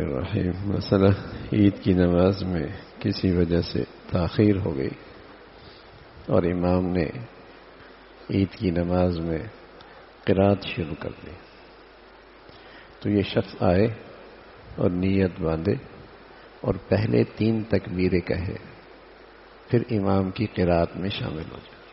الرحیم مسئلہ عید کی نماز میں کسی وجہ سے تاخیر ہو گئی اور امام نے عید کی نماز میں قرات شروع کر دی، تو یہ شخص آئے اور نیت باندھے اور پہلے 3 تکبیریں کہے، پھر امام کی قرات میں شامل ہو جائے۔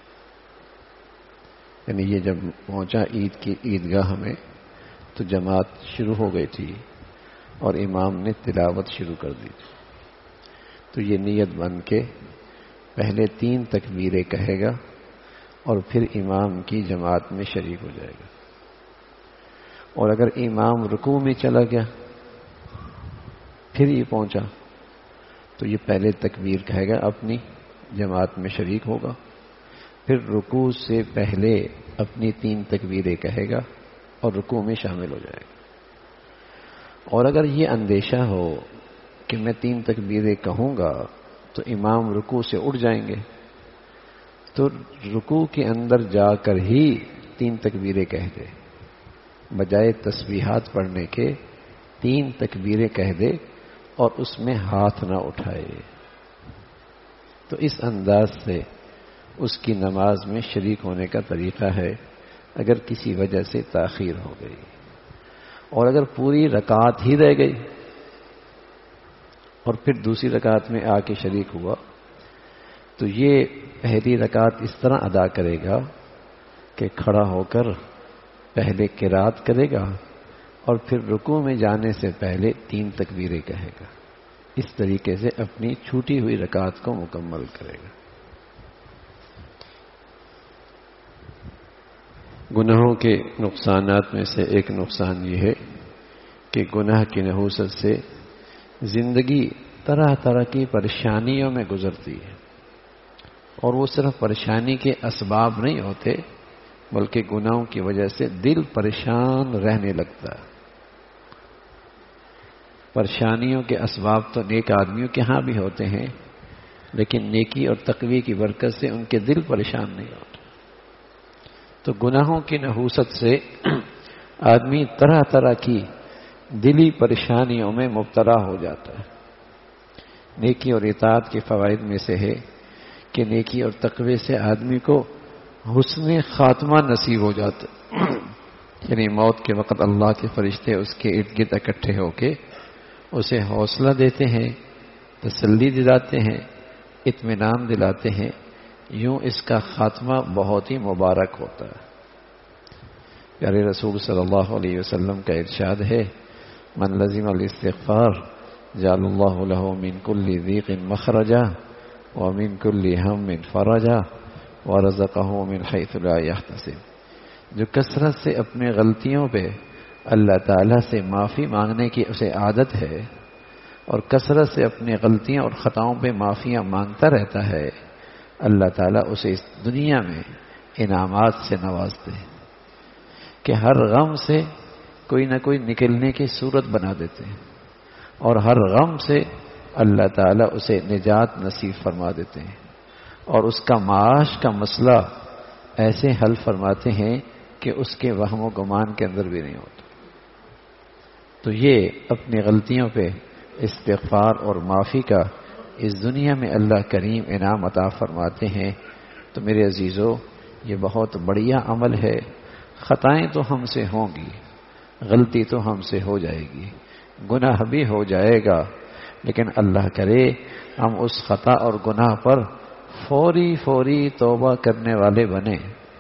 یعنی یہ جب پہنچا عید کی عیدگاہ میں تو جماعت شروع ہو گئی تھی اور امام نے تلاوت شروع کر دی تھی، تو یہ نیت بن کے پہلے 3 تکبیریں کہے گا اور پھر امام کی جماعت میں شریک ہو جائے گا۔ اور اگر امام رکوع میں چلا گیا پھر یہ پہنچا تو یہ پہلے تکبیر کہے گا، اپنی جماعت میں شریک ہوگا، پھر رکوع سے پہلے اپنی 3 تکبیریں کہے گا اور رکوع میں شامل ہو جائے گا۔ اور اگر یہ اندیشہ ہو کہ میں 3 تکبیریں کہوں گا تو امام رکوع سے اٹھ جائیں گے، تو رکوع کے اندر جا کر ہی 3 تکبیریں کہہ دے، بجائے تسبیحات پڑھنے کے 3 تکبیریں کہہ دے اور اس میں ہاتھ نہ اٹھائے۔ تو اس انداز سے اس کی نماز میں شریک ہونے کا طریقہ ہے اگر کسی وجہ سے تاخیر ہو گئی۔ اور اگر پوری رکعت ہی رہ گئی اور پھر دوسری رکعت میں آ کے شریک ہوا تو یہ پہلی رکعت اس طرح ادا کرے گا کہ کھڑا ہو کر پہلے قرات کرے گا اور پھر رکوع میں جانے سے پہلے 3 تکبیریں کہے گا۔ اس طریقے سے اپنی چھوٹی ہوئی رکعت کو مکمل کرے گا۔ گناہوں کے نقصانات میں سے ایک نقصان یہ ہے کہ گناہ کی نحوست سے زندگی طرح طرح کی پریشانیوں میں گزرتی ہے، اور وہ صرف پریشانی کے اسباب نہیں ہوتے بلکہ گناہوں کی وجہ سے دل پریشان رہنے لگتا ہے۔ پریشانیوں کے اسباب تو نیک آدمیوں کے ہاں بھی ہوتے ہیں، لیکن نیکی اور تقوی کی برکت سے ان کے دل پریشان نہیں ہوتے۔ تو گناہوں کی نحوست سے آدمی طرح طرح کی دلی پریشانیوں میں مبتلا ہو جاتا ہے۔ نیکی اور اطاعت کے فوائد میں سے ہے کہ نیکی اور تقوی سے آدمی کو حسن خاتمہ نصیب ہو جاتا ہے، یعنی موت کے وقت اللہ کے فرشتے اس کے ارد گرد اکٹھے ہو کے اسے حوصلہ دیتے ہیں، تسلی دلاتے ہیں، اطمینان دلاتے ہیں، یوں اس کا خاتمہ بہت ہی مبارک ہوتا ہے۔ پیارے رسول صلی اللہ علیہ وسلم کا ارشاد ہے، من لزم الاستغفار جعل اللہ له من كل ضيق مخرجا ومن كل هم فرجا ورزقه من حيث لا يحتسب۔ جو کثرت سے اپنے غلطیوں پہ اللہ تعالیٰ سے معافی مانگنے کی اسے عادت ہے اور کثرت سے اپنی غلطیوں اور خطاؤں پہ معافیاں مانگتا رہتا ہے، اللہ تعالیٰ اسے اس دنیا میں انعامات سے نوازتے ہیں کہ ہر غم سے کوئی نہ کوئی نکلنے کی صورت بنا دیتے ہیں، اور ہر غم سے اللہ تعالیٰ اسے نجات نصیب فرما دیتے ہیں، اور اس کا معاش کا مسئلہ ایسے حل فرماتے ہیں کہ اس کے وہم و گمان کے اندر بھی نہیں ہوتا۔ تو یہ اپنی غلطیوں پہ استغفار اور معافی کا اس دنیا میں اللہ کریم انعام عطا فرماتے ہیں۔ تو میرے عزیزو، یہ بہت بڑھیا عمل ہے۔ خطائیں تو ہم سے ہوں گی، غلطی تو ہم سے ہو جائے گی، گناہ بھی ہو جائے گا، لیکن اللہ کرے ہم اس خطا اور گناہ پر فوری توبہ کرنے والے بنے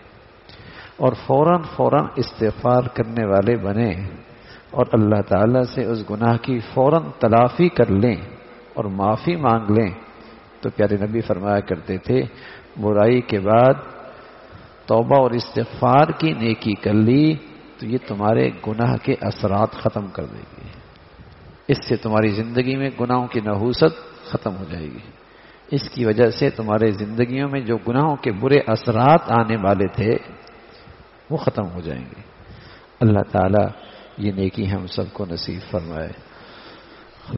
اور فوراً استغفار کرنے والے بنے، اور اللہ تعالیٰ سے اس گناہ کی فوراً تلافی کر لیں اور معافی مانگ لیں۔ تو پیارے نبی فرمایا کرتے تھے، برائی کے بعد توبہ اور استغفار کی نیکی کر لی تو یہ تمہارے گناہ کے اثرات ختم کر دے گی، اس سے تمہاری زندگی میں گناہوں کی نحوست ختم ہو جائے گی، اس کی وجہ سے تمہارے زندگیوں میں جو گناہوں کے برے اثرات آنے والے تھے وہ ختم ہو جائیں گے۔ اللہ تعالیٰ یہ نیکی ہم سب کو نصیب فرمائے۔